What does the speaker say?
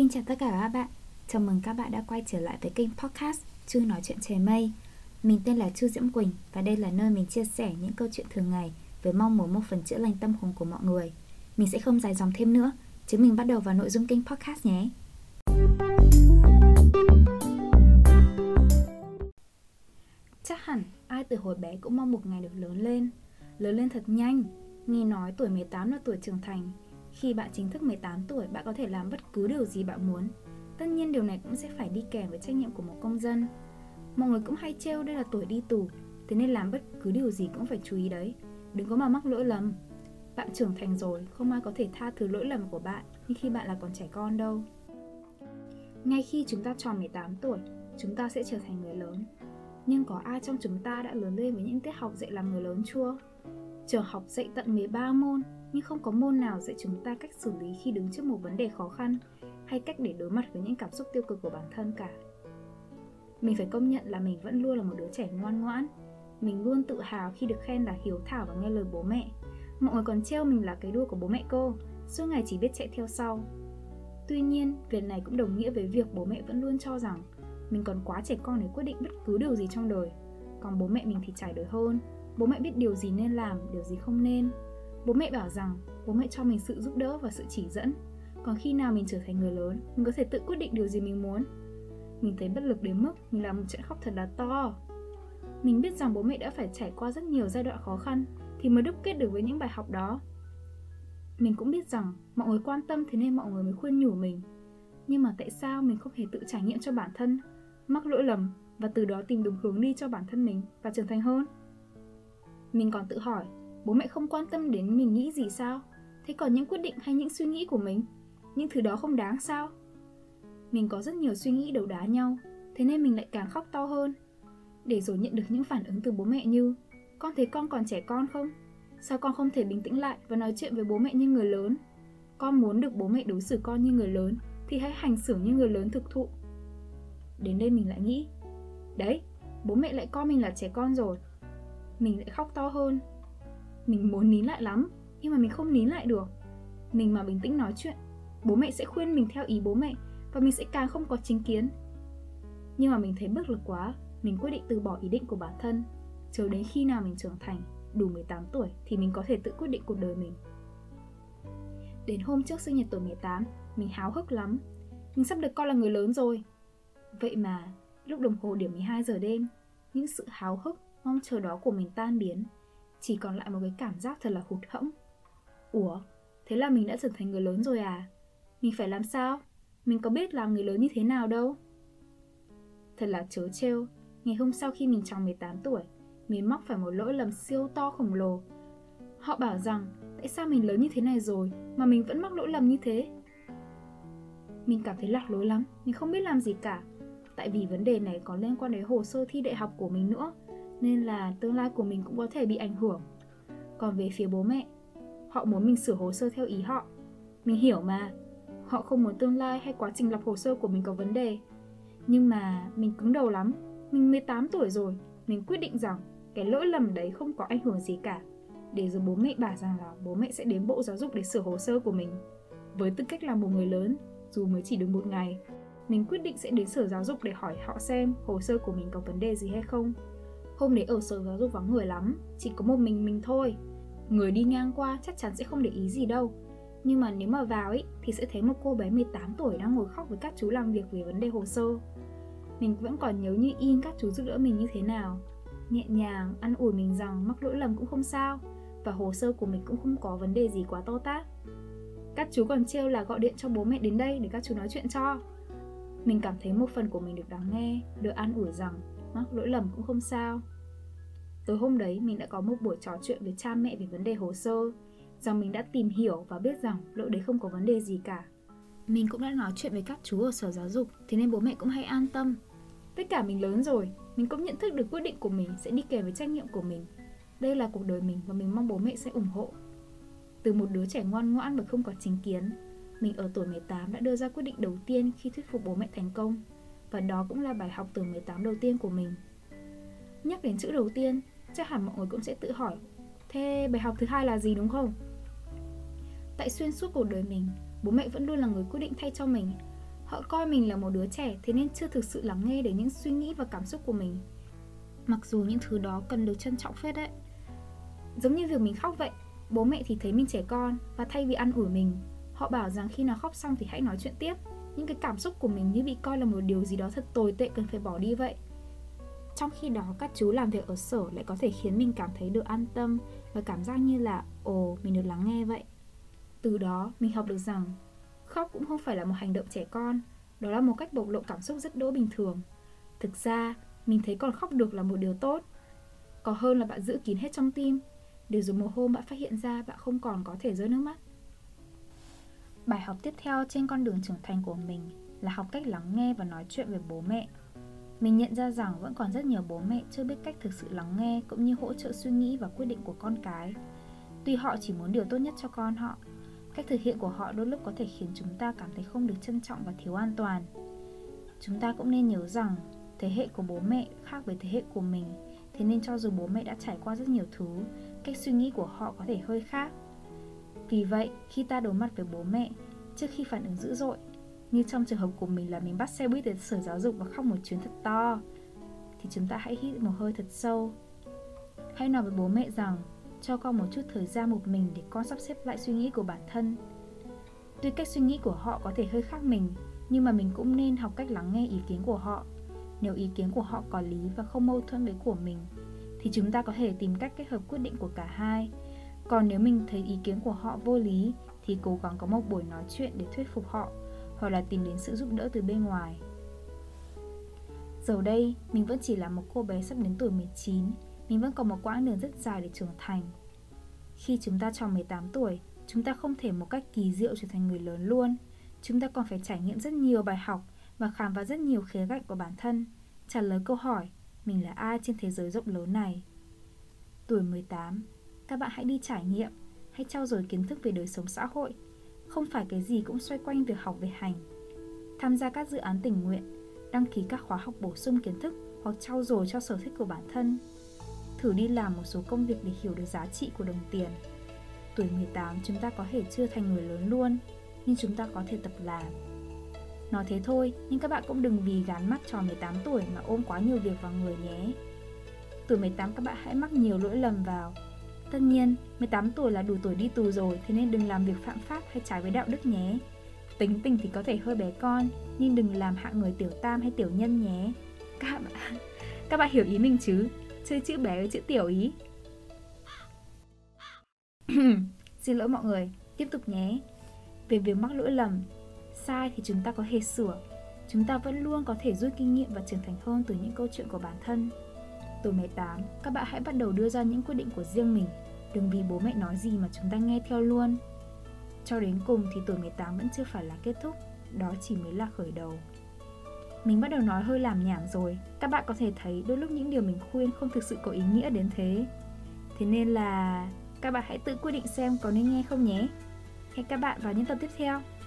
Xin chào tất cả các bạn, chào mừng các bạn đã quay trở lại với kênh podcast Chu nói chuyện trời mây. Mình tên là Chu Diễm Quỳnh và đây là nơi mình chia sẻ những câu chuyện thường ngày với mong muốn một phần chữa lành tâm hồn của mọi người. Mình sẽ không dài dòng thêm nữa, chúng mình bắt đầu vào nội dung kênh podcast nhé. Chắc hẳn ai từ hồi bé cũng mong một ngày được lớn lên thật nhanh. Nghe nói tuổi 18 là tuổi trưởng thành. Khi bạn chính thức 18 tuổi, bạn có thể làm bất cứ điều gì bạn muốn. Tất nhiên điều này cũng sẽ phải đi kèm với trách nhiệm của một công dân. Mọi người cũng hay trêu đây là tuổi đi tù, thế nên làm bất cứ điều gì cũng phải chú ý đấy. Đừng có mà mắc lỗi lầm. Bạn trưởng thành rồi, không ai có thể tha thứ lỗi lầm của bạn như khi bạn là còn trẻ con đâu. Ngay khi chúng ta tròn 18 tuổi, chúng ta sẽ trở thành người lớn. Nhưng có ai trong chúng ta đã lớn lên với những tiết học dạy làm người lớn chưa? Trường học dạy tận 13 môn, nhưng không có môn nào dạy chúng ta cách xử lý khi đứng trước một vấn đề khó khăn hay cách để đối mặt với những cảm xúc tiêu cực của bản thân cả. Mình phải công nhận là mình vẫn luôn là một đứa trẻ ngoan ngoãn. Mình luôn tự hào khi được khen là hiếu thảo và nghe lời bố mẹ. Mọi người còn trêu mình là cái đuôi của bố mẹ cô, suốt ngày chỉ biết chạy theo sau. Tuy nhiên, việc này cũng đồng nghĩa với việc bố mẹ vẫn luôn cho rằng mình còn quá trẻ con để quyết định bất cứ điều gì trong đời. Còn bố mẹ mình thì trải đời hơn. Bố mẹ biết điều gì nên làm, điều gì không nên. Bố mẹ bảo rằng bố mẹ cho mình sự giúp đỡ và sự chỉ dẫn. Còn khi nào mình trở thành người lớn, mình có thể tự quyết định điều gì mình muốn. Mình thấy bất lực đến mức mình làm một trận khóc thật là to. Mình biết rằng bố mẹ đã phải trải qua rất nhiều giai đoạn khó khăn thì mới đúc kết được với những bài học đó. Mình cũng biết rằng mọi người quan tâm thế nên mọi người mới khuyên nhủ mình. Nhưng mà tại sao mình không thể tự trải nghiệm cho bản thân, mắc lỗi lầm và từ đó tìm đúng hướng đi cho bản thân mình và trưởng thành hơn? Mình còn tự hỏi, bố mẹ không quan tâm đến mình nghĩ gì sao? Thế còn những quyết định hay những suy nghĩ của mình, những thứ đó không đáng sao? Mình có rất nhiều suy nghĩ đấu đá nhau, thế nên mình lại càng khóc to hơn. Để rồi nhận được những phản ứng từ bố mẹ như: con thấy con còn trẻ con không? Sao con không thể bình tĩnh lại và nói chuyện với bố mẹ như người lớn? Con muốn được bố mẹ đối xử con như người lớn thì hãy hành xử như người lớn thực thụ. Đến đây mình lại nghĩ, đấy, bố mẹ lại coi mình là trẻ con rồi. Mình lại khóc to hơn. Mình muốn nín lại lắm, nhưng mà mình không nín lại được. Mình mà bình tĩnh nói chuyện, bố mẹ sẽ khuyên mình theo ý bố mẹ và mình sẽ càng không có chính kiến. Nhưng mà mình thấy bất lực quá, mình quyết định từ bỏ ý định của bản thân. Chờ đến khi nào mình trưởng thành, đủ 18 tuổi thì mình có thể tự quyết định cuộc đời mình. Đến hôm trước sinh nhật tuổi 18, mình háo hức lắm. Mình sắp được coi là người lớn rồi. Vậy mà, lúc đồng hồ điểm 12 giờ đêm, những sự háo hức, mong chờ đó của mình tan biến. Chỉ còn lại một cái cảm giác thật là hụt hẫng. Ủa, thế là mình đã trở thành người lớn rồi à? Mình phải làm sao? Mình có biết làm người lớn như thế nào đâu. Thật là trớ trêu, ngày hôm sau khi mình tròn 18 tuổi, mình mắc phải một lỗi lầm siêu to khổng lồ. Họ bảo rằng, tại sao mình lớn như thế này rồi mà mình vẫn mắc lỗi lầm như thế? Mình cảm thấy lạc lối lắm, mình không biết làm gì cả. Tại vì vấn đề này có liên quan đến hồ sơ thi đại học của mình nữa, nên là tương lai của mình cũng có thể bị ảnh hưởng. Còn về phía bố mẹ, họ muốn mình sửa hồ sơ theo ý họ. Mình hiểu mà, họ không muốn tương lai hay quá trình lập hồ sơ của mình có vấn đề. Nhưng mà mình cứng đầu lắm. Mình 18 tuổi rồi, mình quyết định rằng cái lỗi lầm đấy không có ảnh hưởng gì cả. Để rồi bố mẹ bảo rằng là bố mẹ sẽ đến Bộ Giáo dục để sửa hồ sơ của mình. Với tư cách là một người lớn, dù mới chỉ được một ngày, mình quyết định sẽ đến Sở Giáo dục để hỏi họ xem hồ sơ của mình có vấn đề gì hay không. Hôm đấy ở Sở Giáo dục vắng người lắm, chỉ có một mình thôi. Người đi ngang qua chắc chắn sẽ không để ý gì đâu. Nhưng mà nếu mà vào ấy, thì sẽ thấy một cô bé 18 tuổi đang ngồi khóc với các chú làm việc về vấn đề hồ sơ. Mình vẫn còn nhớ như in các chú giúp đỡ mình như thế nào. Nhẹ nhàng, an ủi mình rằng mắc lỗi lầm cũng không sao, và hồ sơ của mình cũng không có vấn đề gì quá to tát. Các chú còn trêu là gọi điện cho bố mẹ đến đây để các chú nói chuyện cho. Mình cảm thấy một phần của mình được lắng nghe, được an ủi rằng mắc lỗi lầm cũng không sao. Tối hôm đấy mình đã có một buổi trò chuyện với cha mẹ về vấn đề hồ sơ, rằng mình đã tìm hiểu và biết rằng lỗi đấy không có vấn đề gì cả. Mình cũng đã nói chuyện với các chú ở Sở Giáo dục, thế nên bố mẹ cũng hay an tâm. Tất cả mình lớn rồi, mình cũng nhận thức được quyết định của mình sẽ đi kèm với trách nhiệm của mình. Đây là cuộc đời mình và mình mong bố mẹ sẽ ủng hộ. Từ một đứa trẻ ngoan ngoãn và không có chính kiến, mình ở tuổi 18 đã đưa ra quyết định đầu tiên khi thuyết phục bố mẹ thành công. Và đó cũng là bài học tuổi 18 đầu tiên của mình. Nhắc đến chữ đầu tiên, chắc hẳn mọi người cũng sẽ tự hỏi, thế bài học thứ hai là gì đúng không? Tại xuyên suốt cuộc đời mình, bố mẹ vẫn luôn là người quyết định thay cho mình. Họ coi mình là một đứa trẻ, thế nên chưa thực sự lắng nghe được những suy nghĩ và cảm xúc của mình. Mặc dù những thứ đó cần được trân trọng phết đấy. Giống như việc mình khóc vậy, bố mẹ thì thấy mình trẻ con, và thay vì an ủi mình, họ bảo rằng khi nào khóc xong thì hãy nói chuyện tiếp. Những cái cảm xúc của mình như bị coi là một điều gì đó thật tồi tệ cần phải bỏ đi vậy. Trong khi đó, các chú làm việc ở sở lại có thể khiến mình cảm thấy được an tâm và cảm giác như là mình được lắng nghe vậy. Từ đó, mình học được rằng khóc cũng không phải là một hành động trẻ con, đó là một cách bộc lộ cảm xúc rất đỗi bình thường. Thực ra, mình thấy còn khóc được là một điều tốt. Có hơn là bạn giữ kín hết trong tim, để rồi một hôm bạn phát hiện ra bạn không còn có thể rơi nước mắt. Bài học tiếp theo trên con đường trưởng thành của mình là học cách lắng nghe và nói chuyện với bố mẹ. Mình nhận ra rằng vẫn còn rất nhiều bố mẹ chưa biết cách thực sự lắng nghe cũng như hỗ trợ suy nghĩ và quyết định của con cái. Tuy họ chỉ muốn điều tốt nhất cho con họ, cách thực hiện của họ đôi lúc có thể khiến chúng ta cảm thấy không được trân trọng và thiếu an toàn. Chúng ta cũng nên nhớ rằng thế hệ của bố mẹ khác với thế hệ của mình, thế nên cho dù bố mẹ đã trải qua rất nhiều thứ, cách suy nghĩ của họ có thể hơi khác. Vì vậy, khi ta đối mặt với bố mẹ, trước khi phản ứng dữ dội, như trong trường hợp của mình là mình bắt xe buýt đến sở giáo dục và khóc một chuyến thật to, thì chúng ta hãy hít một hơi thật sâu. Hãy nói với bố mẹ rằng cho con một chút thời gian một mình để con sắp xếp lại suy nghĩ của bản thân. Tuy cách suy nghĩ của họ có thể hơi khác mình, nhưng mà mình cũng nên học cách lắng nghe ý kiến của họ. Nếu ý kiến của họ có lý và không mâu thuẫn với của mình, thì chúng ta có thể tìm cách kết hợp quyết định của cả hai. Còn nếu mình thấy ý kiến của họ vô lý, thì cố gắng có một buổi nói chuyện để thuyết phục họ, hoặc là tìm đến sự giúp đỡ từ bên ngoài. Giờ đây, mình vẫn chỉ là một cô bé sắp đến tuổi 19, mình vẫn còn một quãng đường rất dài để trưởng thành. Khi chúng ta tròn 18 tuổi, chúng ta không thể một cách kỳ diệu trở thành người lớn luôn. Chúng ta còn phải trải nghiệm rất nhiều bài học và khám phá rất nhiều khía cạnh của bản thân, trả lời câu hỏi mình là ai trên thế giới rộng lớn này. Tuổi 18, các bạn hãy đi trải nghiệm, hãy trau dồi kiến thức về đời sống xã hội. Không phải cái gì cũng xoay quanh việc học về hành. Tham gia các dự án tình nguyện, đăng ký các khóa học bổ sung kiến thức hoặc trau dồi cho sở thích của bản thân. Thử đi làm một số công việc để hiểu được giá trị của đồng tiền. Tuổi 18 chúng ta có thể chưa thành người lớn luôn, nhưng chúng ta có thể tập làm. Nói thế thôi, nhưng các bạn cũng đừng vì gán mác tròn 18 tuổi mà ôm quá nhiều việc vào người nhé. Tuổi 18 các bạn hãy mắc nhiều lỗi lầm vào. Tất nhiên, 18 tuổi là đủ tuổi đi tù rồi, thế nên đừng làm việc phạm pháp hay trái với đạo đức nhé. Tính tình thì có thể hơi bé con, nhưng đừng làm hạng người tiểu tam hay tiểu nhân nhé. Các bạn hiểu ý mình chứ? Chơi chữ bé với chữ tiểu ý. Xin lỗi mọi người, tiếp tục nhé. Về việc mắc lỗi lầm, sai thì chúng ta có thể sửa. Chúng ta vẫn luôn có thể rút kinh nghiệm và trưởng thành hơn từ những câu chuyện của bản thân. Tuổi 18, các bạn hãy bắt đầu đưa ra những quyết định của riêng mình. Đừng vì bố mẹ nói gì mà chúng ta nghe theo luôn. Cho đến cùng thì tuổi 18 vẫn chưa phải là kết thúc, đó chỉ mới là khởi đầu. Mình bắt đầu nói hơi làm nhảm rồi. Các bạn có thể thấy đôi lúc những điều mình khuyên không thực sự có ý nghĩa đến thế. Thế nên là các bạn hãy tự quyết định xem có nên nghe không nhé. Hẹn các bạn vào những tập tiếp theo.